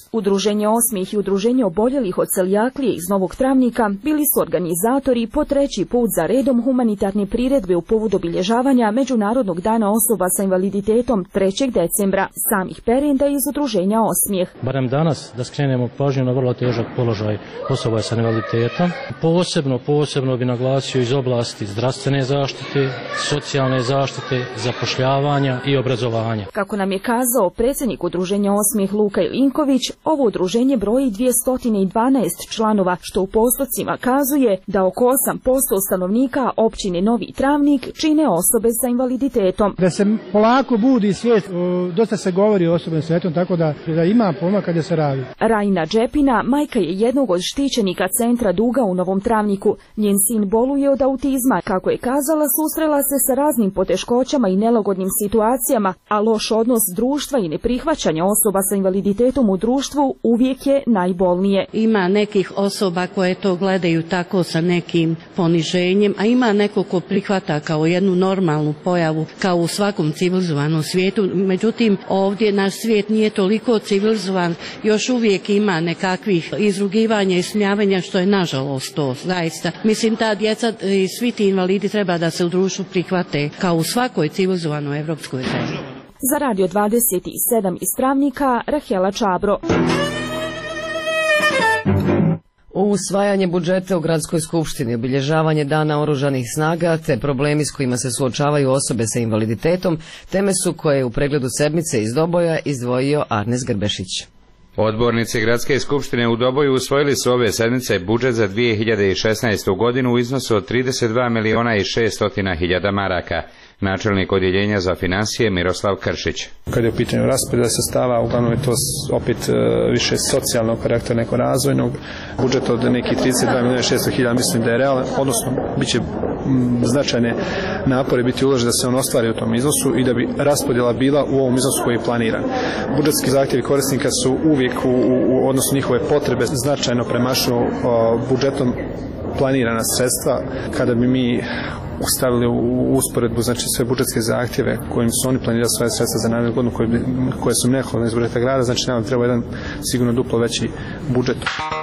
Udruženje osmih i Udruženje oboljelih od celijaklije iz Novog Travnika bili su organizatori po treći put za redom humanitarne priredbe u povodu obilježavanja Međunarodnog dana osoba sa invaliditetom trećeg decembra. Samih Perenda iz Udruženja osmijeh. Barem danas da skrenemo pažnju na vrlo težak položaj osoba sa invaliditetom. Posebno, posebno bi naglasio iz oblasti zdravstvene zaštite, socijalne zaštite, zapošljavanja i obrazovanja. Kako nam je kazao predsjednik Udruženja osmijeh Luka Ilinković, ovo udruženje broji dvjesto dvanaest članova, što u postocima kazuje da oko osam posto stanovnika općine Novi Travnik čine osobe sa invaliditetom. Da se polako budi svijet, dosta se govori o osobnom svijetom, tako da, da ima pomaka kada se radi. Rajna Džepina, majka je jednog od štićenika centra Duga u Novom Travniku. Njen sin boluje od autizma. Kako je kazala, susrela se sa raznim poteškoćama i nelagodnim situacijama, a loš odnos društva i neprihvaćanje osoba sa invaliditetom u društvu uvijek je najbolnije. Ima nekih osoba koje to gledaju tako sa nekim poniženjem, a ima neko ko prihvata kao jednu normalnu pojavu, kao u svakom civilizovanom svijetu. Međutim, ovdje naš svijet nije toliko civilizovan, još uvijek ima nekakvih izrugivanja i smijavanja, što je nažalost to, zaista. Mislim, ta djeca i svi ti invalidi treba da se u društvu prihvate kao u svakoj civilizovanoj evropskoj zemlji. Za Radio dvadeset sedam iz Travnika, Rahela Čabro. Usvajanje budžeta u Gradskoj skupštini, obilježavanje Dana oružanih snaga te problemi s kojima se suočavaju osobe sa invaliditetom, teme su koje je u pregledu sedmice iz Doboja izdvojio Arnes Grbešić. Odbornici Gradske skupštine u Doboju usvojili su ove sedmice budžet za dvije hiljade šesnaestu. godinu u iznosu od trideset dva miliona i šesto hiljada maraka. Načelnik odjeljenja za financije Miroslav Kršić. Kad je u pitanju raspodjela sredstava, uglavnom je to opet više socijalnog karaktera nego razvojnog. Budžet od nekih trideset dva miliona i šesto hiljada mislim da je realan, odnosno bit će značajne napore biti uložene da se on ostvari u tom iznosu i da bi raspodjela bila u ovom iznosu koji je planiran. Budžetski zahtjevi korisnika su uvijek u, u odnosu njihove potrebe značajno premašuju budžetom planirana sredstva. Kada bi mi stavili u usporedbu znači sve budžetske zahtjeve kojim su oni planirali svoje sredstva za narednu godinu koje, koje su neophodne iz budžeta grada, znači nam treba jedan sigurno duplo veći budžet.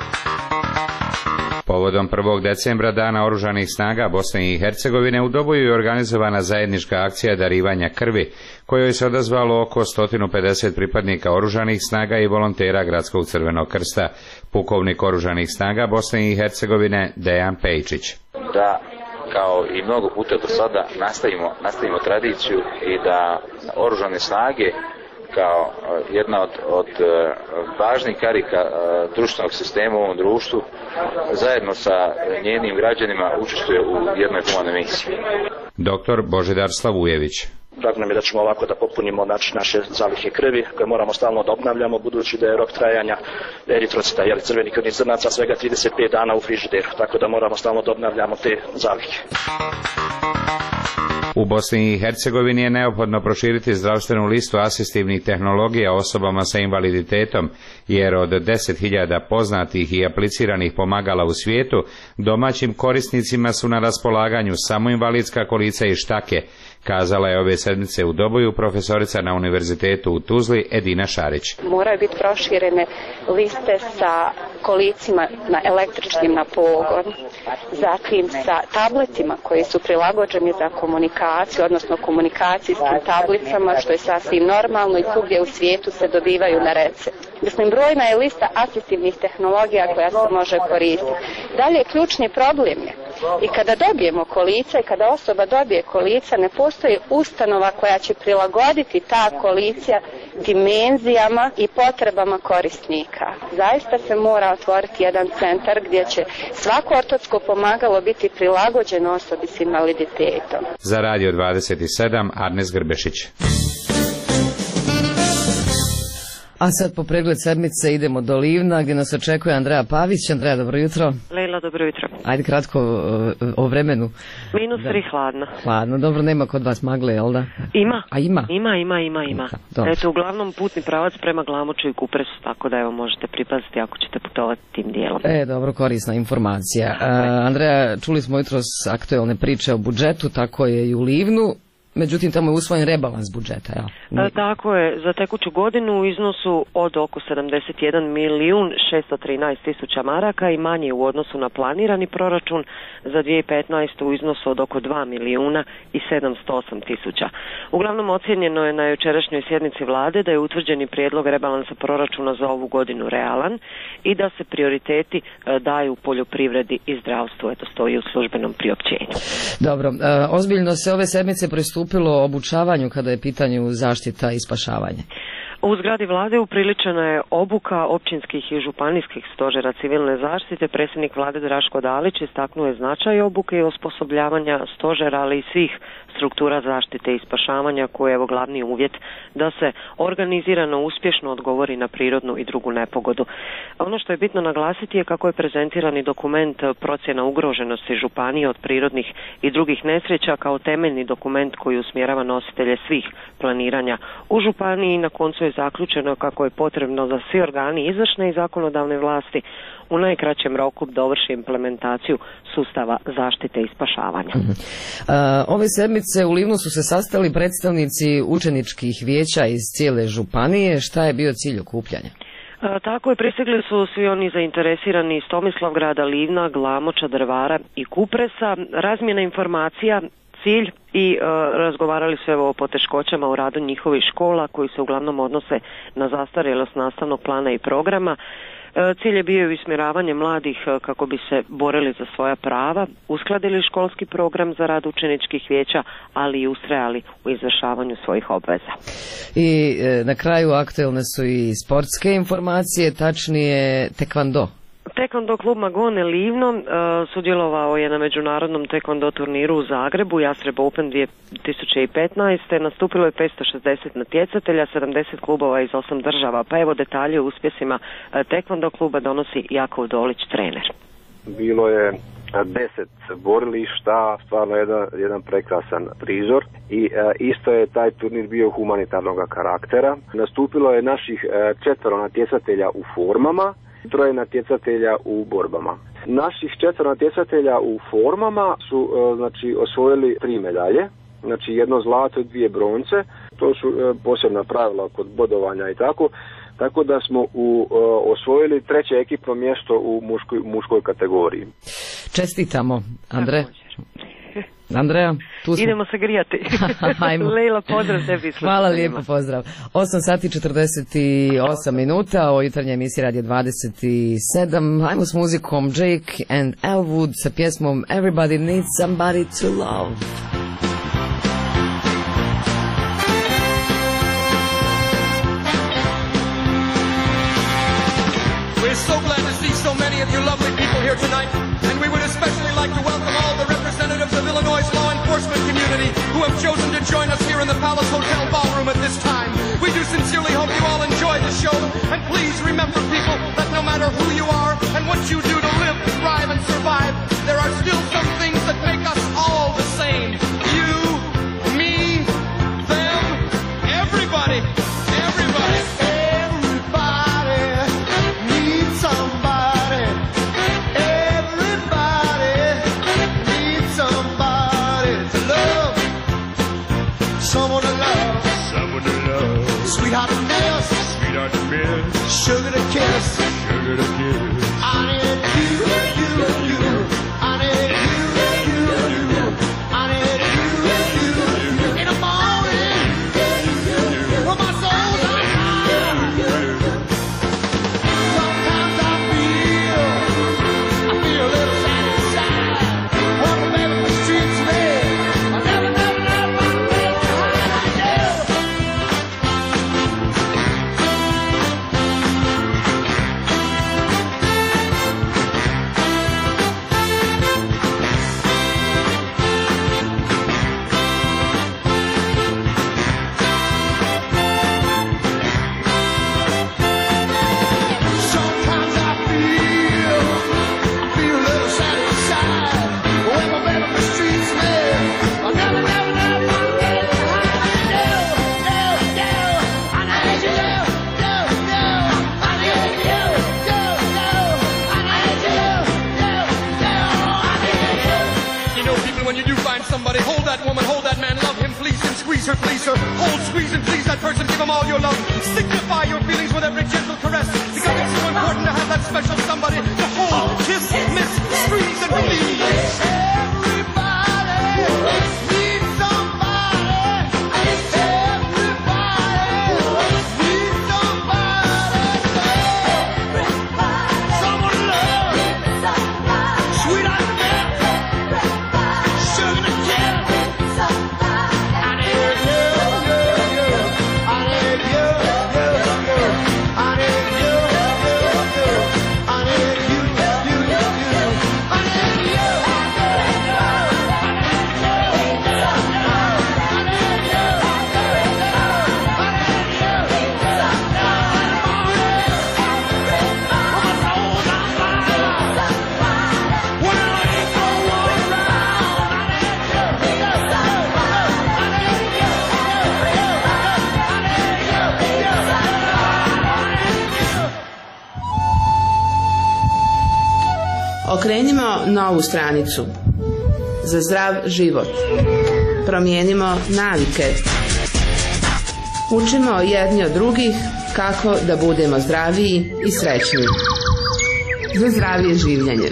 Povodom prvog decembra Dana oružanih snaga Bosne i Hercegovine u Doboju je organizovana zajednička akcija darivanja krvi, kojoj se odazvalo oko sto pedeset pripadnika oružanih snaga i volontera Gradskog crvenog krsta. Pukovnik oružanih snaga Bosne i Hercegovine Dejan Pejčić. Da, kao i mnogo puta do sada, nastavimo, nastavimo tradiciju i da oružane snage kao jedna od, od važnih karika društvenog sistema u ovom društvu, zajedno sa njenim građanima učestvuje u jednoj humanoj misiji. Doktor Božidar Slavujević. Drago nam je da ćemo ovako da popunimo znači, naše zalihe krvi koje moramo stalno da obnavljamo, budući da je rok trajanja eritrocita, jer crveni krvnih zrnaca svega trideset pet dana u frižideru, tako da moramo stalno da obnavljamo te zalihe. U Bosni i Hercegovini je neophodno proširiti zdravstvenu listu asistivnih tehnologija osobama sa invaliditetom, jer od deset hiljada poznatih i apliciranih pomagala u svijetu, domaćim korisnicima su na raspolaganju samo invalidska kolica i štake, kazala je ove sedmice u Doboju profesorica na Univerzitetu u Tuzli Edina Šarić. Moraju biti proširene liste sa kolicima na električnim na pogon, zatim sa tabletima koji su prilagođeni za komunikaciju, odnosno komunikacijskim tablicama, što je sasvim normalno i svugdje u svijetu se dobivaju na recept. Mislim, brojna je lista asistivnih tehnologija koja se može koristiti. Dalje, ključni problem je i kada dobijemo kolica i kada osoba dobije kolica, ne postoji ustanova koja će prilagoditi ta kolica dimenzijama i potrebama korisnika. Zaista se mora otvoriti jedan centar gdje će svako ortopsko pomagalo biti prilagođeno osobi s invaliditetom. Za Radio dvadeset sedam Arnes Grbešić. A sad po pregled sedmice idemo do Livna gdje nas očekuje Andreja Pavić. Andreja, dobro jutro. Lejla, dobro jutro. Ajde kratko o, o vremenu. Minus tri, hladno. Hladno, dobro, nema kod vas magle, jel da? Ima. A ima? Ima, ima, ima, ima. Dobro. Eto, uglavnom putni pravac prema Glamoču i Kupresu, tako da evo možete pripaziti ako ćete putovati tim dijelom. E, dobro, korisna informacija. A, Andreja, čuli smo jutros aktuelne priče o budžetu, tako je i u Livnu. međutim tamo je usvojen rebalans budžeta. Ja. E, tako je, za tekuću godinu u iznosu od oko sedamdeset jedan milijun šesto trinaest tisuća maraka i manje u odnosu na planirani proračun za dvije hiljade petnaestu u iznosu od oko dva milijuna i sedamsto osam tisuća. Uglavnom ocijenjeno je na jučerašnjoj sjednici vlade da je utvrđeni prijedlog rebalansa proračuna za ovu godinu realan i da se prioriteti e, daju u poljoprivredi i zdravstvu, eto stoji u službenom priopćenju. Dobro, e, ozbiljno se ove sedmice pristupilo obučavanju kada je pitanju zaštita i spašavanje. U zgradi vlade upriličena je obuka općinskih i županijskih stožera civilne zaštite. Predsjednik vlade Draško Dalić istaknuo je značaj obuke i osposobljavanja stožera, ali i svih struktura zaštite i spašavanja koje je evo glavni uvjet da se organizirano uspješno odgovori na prirodnu i drugu nepogodu. Ono što je bitno naglasiti je kako je prezentirani dokument procjena ugroženosti županije od prirodnih i drugih nesreća kao temeljni dokument koji usmjerava nositelje svih planiranja u županiji i na koncu je zaključeno kako je potrebno da svi organi izvršne i zakonodavne vlasti u najkraćem roku dovrši implementaciju sustava zaštite i spašavanja. Uh-huh. Uh, ove sedmice u Livnu su se sastali predstavnici učeničkih vijeća iz cijele županije. Šta je bio cilj okupljanja? E, tako je, pristigli su svi oni zainteresirani iz Tomislavgrada, Livna, Glamoča, Drvara i Kupresa. Razmjena informacija, cilj i e, razgovarali su evo o poteškoćama u radu njihovih škola koji se uglavnom odnose na zastarjelost nastavnog plana i programa. E, cilj je bio i usmjeravanje mladih e, kako bi se borili za svoja prava, uskladili školski program za rad učeničkih vijeća, ali i ustrajali u izvršavanju svojih obveza. I e, na kraju aktuelne su i sportske informacije, tačnije tekvando. Tekvando klub Magone Livno uh, sudjelovao je na međunarodnom tekvando turniru u Zagrebu, Jastreb Open dvije tisuće petnaeste. Nastupilo je petsto šezdeset natjecatelja, sedamdeset klubova iz osam država. Pa evo detalje o uspjesima uh, tekvando kluba donosi Jakov Dolić, trener. Bilo je deset borilišta, stvarno jedan, jedan prekrasan prizor i e, isto je taj turnir bio humanitarnog karaktera. Nastupilo je naših e, četvero natjecatelja u formama, troje natjecatelja u borbama. Naših četvero natjecatelja u formama su e, znači osvojili tri medalje, znači jedno zlato i dvije bronce. To su e, posebna pravila kod bodovanja i tako. Tako da smo u, uh, osvojili treće ekipno mjesto u muškoj, muškoj kategoriji. Čestitamo, Andre. Andreja, tu smo. Idemo se grijati. Lejla, pozdrav tebi. Hvala lijepo, pozdrav. osam sati četrdeset osam minuta o jutarnjoj emisiji Radio dvadeset sedam. Hajmo s muzikom Jake and Elwood sa pjesmom Everybody Needs Somebody to Love. So glad to see so many of you lovely people here tonight, and we would especially like to welcome all the representatives of Illinois' law enforcement community who have chosen to join us here in the Palace Hotel ballroom at this time. We do sincerely hope you all enjoy the show, and please remember, people, that no matter who you are and what you do to live, thrive, and survive, there are still some things that make us all the same. You, me, them, everybody, everybody. Sweetheart to miss, sweetheart to miss, sugar to kiss, sugar to kiss. I need her, please her. Hold, squeeze, and please that person. Give them all your love. Signify your feelings with every gentle caress. Because it's so important to have that special somebody to hold, kiss, miss, squeeze, and please. Okrenimo novu stranicu. Za zdrav život. Promijenimo navike. Učimo jedni od drugih kako da budemo zdraviji i srećniji. Za zdravije življenje.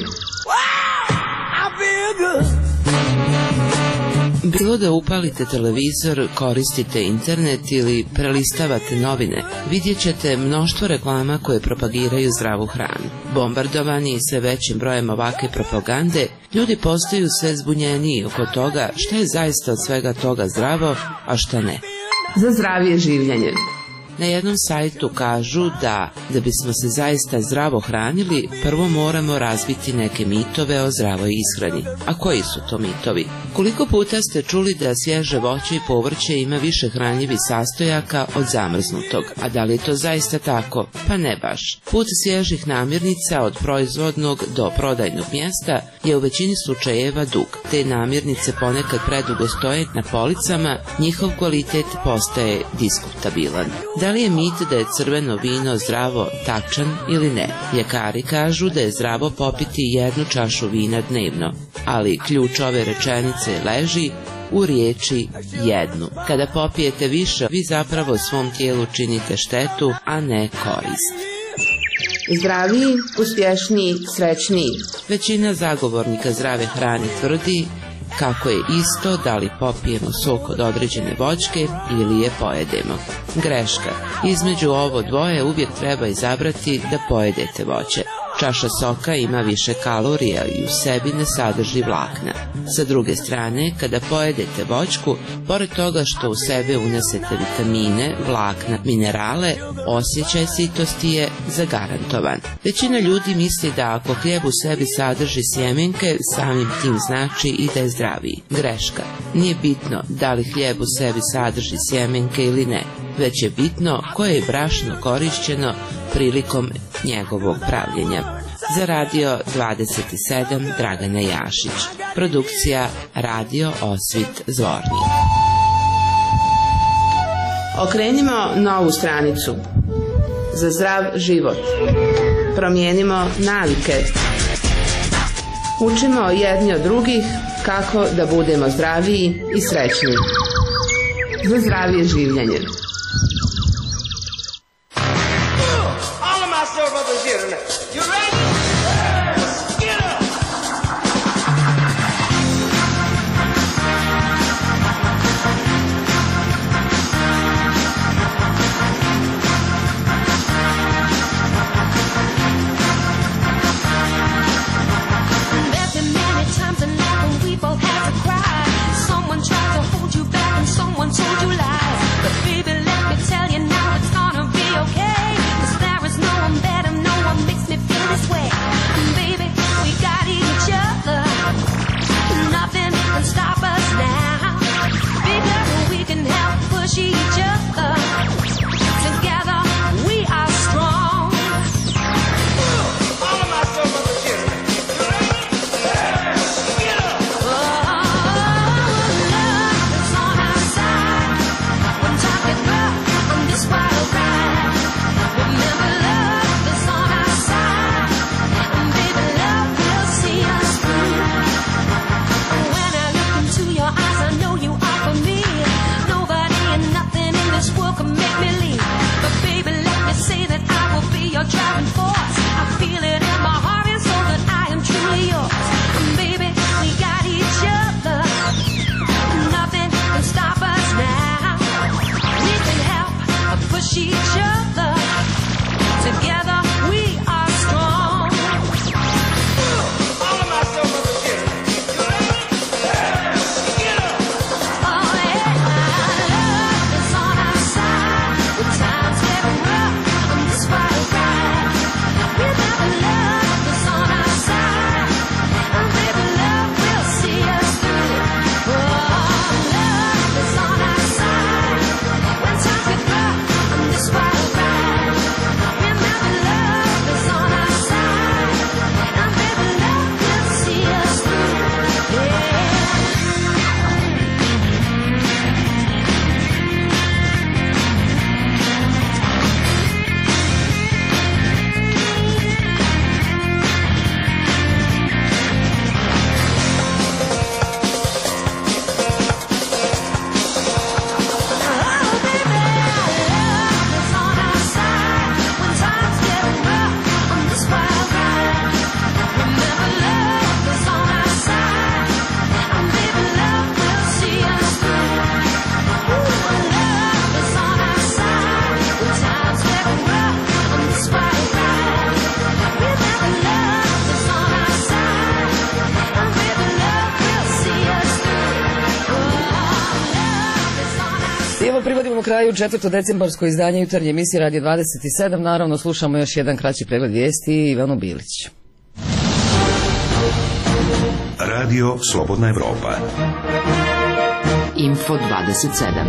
Bilo da upalite televizor, koristite internet ili prelistavate novine, vidjet ćete mnoštvo reklama koje propagiraju zdravu hranu. Bombardovani sve većim brojem ovakve propagande, ljudi postaju sve zbunjeniji oko toga šta je zaista od svega toga zdravo, a šta ne. Za zdravije življenje. Na jednom sajtu kažu da, da bismo se zaista zdravo hranili, prvo moramo razbiti neke mitove o zdravoj ishrani. A koji su to mitovi? Koliko puta ste čuli da svježe voće i povrće ima više hranjivih sastojaka od zamrznutog? A da li je to zaista tako? Pa ne baš. Put svježih namirnica od proizvodnog do prodajnog mjesta je u većini slučajeva dug. Te namirnice ponekad predugo stoje na policama, njihov kvalitet postaje diskutabilan. Da li je mit da je crveno vino zdravo tačan ili ne? Ljekari kažu da je zdravo popiti jednu čašu vina dnevno, ali ključ ove rečenice leži u riječi jednu. Kada popijete više, vi zapravo svom tijelu činite štetu, a ne korist. Zdraviji, uspješniji, srećniji. Većina zagovornika zdrave hrane tvrdi kako je isto da li popijemo sok od određene voćke ili je pojedemo. Greška. Između ovo dvoje uvijek treba izabrati da pojedete voće. Čaša soka ima više kalorija i u sebi ne sadrži vlakna. Sa druge strane, kada pojedete voćku, pored toga što u sebe unesete vitamine, vlakna, minerale, osjećaj sitosti je zagarantovan. Većina ljudi misli da ako hljeb u sebi sadrži sjemenke, samim tim znači i da je zdraviji. Greška. Nije bitno da li hljeb u sebi sadrži sjemenke ili ne, već je bitno koje je brašno korišćeno prilikom njegovog pravljenja. Za Radio dvadeset sedam Dragana Jašić. Produkcija Radio Osvit Zvornik. Okrenimo novu stranicu. Za zdrav život. Promijenimo navike. Učimo jedni od drugih kako da budemo zdraviji i srećniji. Za zdravije življenje. You ready? Yes! Get up! There's been many times in life when we both had to cry. Someone tried to hold you back and someone told you lies. But baby, I evo privodimo kraju četvrto decembarsko izdanje jutarnje emisije Radio dvadeset sedam. Naravno slušamo još jedan kraći pregled vijesti i Ivanu Bilić. Radio Slobodna Evropa. Info dvadeset sedam.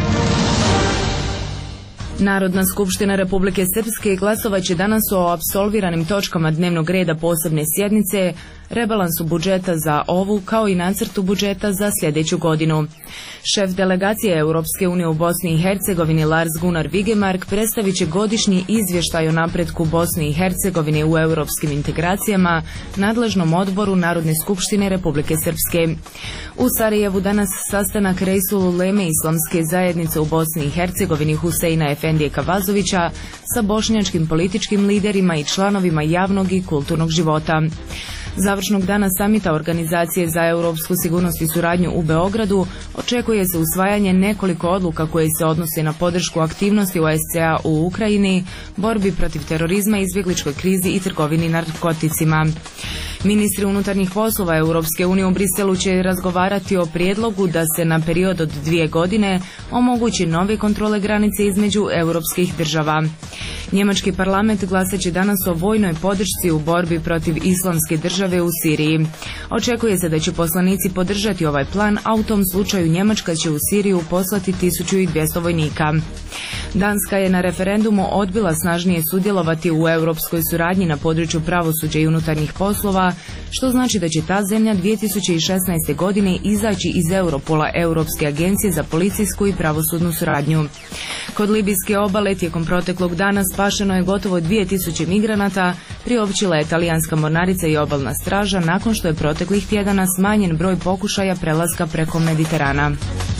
Narodna skupština Republike Srpske glasovaće danas o apsolviranim točkama dnevnog reda posebne sjednice, rebalansu budžeta za ovu kao i nacrtu budžeta za sljedeću godinu. Šef delegacije Europske unije u Bosni i Hercegovini Lars Gunnar Vigemark predstavit će godišnji izvještaj o napretku Bosne i Hercegovine u europskim integracijama nadležnom odboru Narodne skupštine Republike Srpske. U Sarajevu danas sastanak Reisul Uleme islamske zajednice u Bosni i Hercegovini Huseina Efendije Kavazovića sa bošnjačkim političkim liderima i članovima javnog i kulturnog života. Završnog dana samita Organizacije za europsku sigurnost i suradnju u Beogradu očekuje se usvajanje nekoliko odluka koje se odnose na podršku aktivnosti O S C A u Ukrajini, borbi protiv terorizma, izbjegličkoj krizi i trgovini narkoticima. Ministri unutarnjih poslova Europske unije u Briselu će razgovarati o prijedlogu da se na period od dvije godine omogući nove kontrole granice između europskih država. Njemački parlament glasat će danas o vojnoj podršci u borbi protiv islamske države u Siriji. Očekuje se da će poslanici podržati ovaj plan, a u tom slučaju Njemačka će u Siriju poslati tisuću dvjesto vojnika. Danska je na referendumu odbila snažnije sudjelovati u europskoj suradnji na području pravosuđa i unutarnjih poslova, što znači da će ta zemlja dvije tisuće šesnaeste. godine izaći iz Europola, Europske agencije za policijsku i pravosudnu suradnju. Kod libijske obale tijekom proteklog dana spašeno je gotovo dvije tisuće migranata, priopćila je talijanska mornarica i obalna straža nakon što je proteklih tjedana smanjen broj pokušaja prelaska preko Mediterana.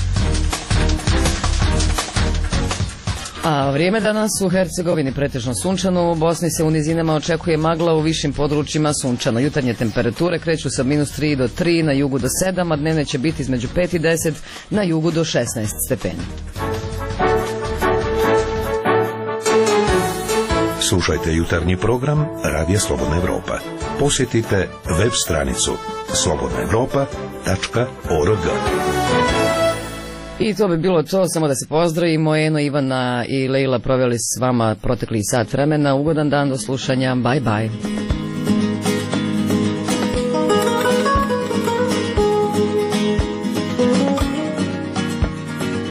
A vrijeme danas u Hercegovini pretežno sunčano, u Bosni se u nizinama očekuje magla, u višim područjima sunčano. Jutarnje temperature kreću se od minus tri do tri, na jugu do sedam, a dnevne će biti između pet i deset, na jugu do šesnaest stepeni. Slušajte jutarnji program Radija Slobodna Evropa. Posjetite web stranicu slobodna evropa tačka org. I to bi bilo to, samo da se pozdravimo. Eno, Ivana i Leila proveli s vama protekli sat vremena. Ugodan dan, do slušanja, bye bye.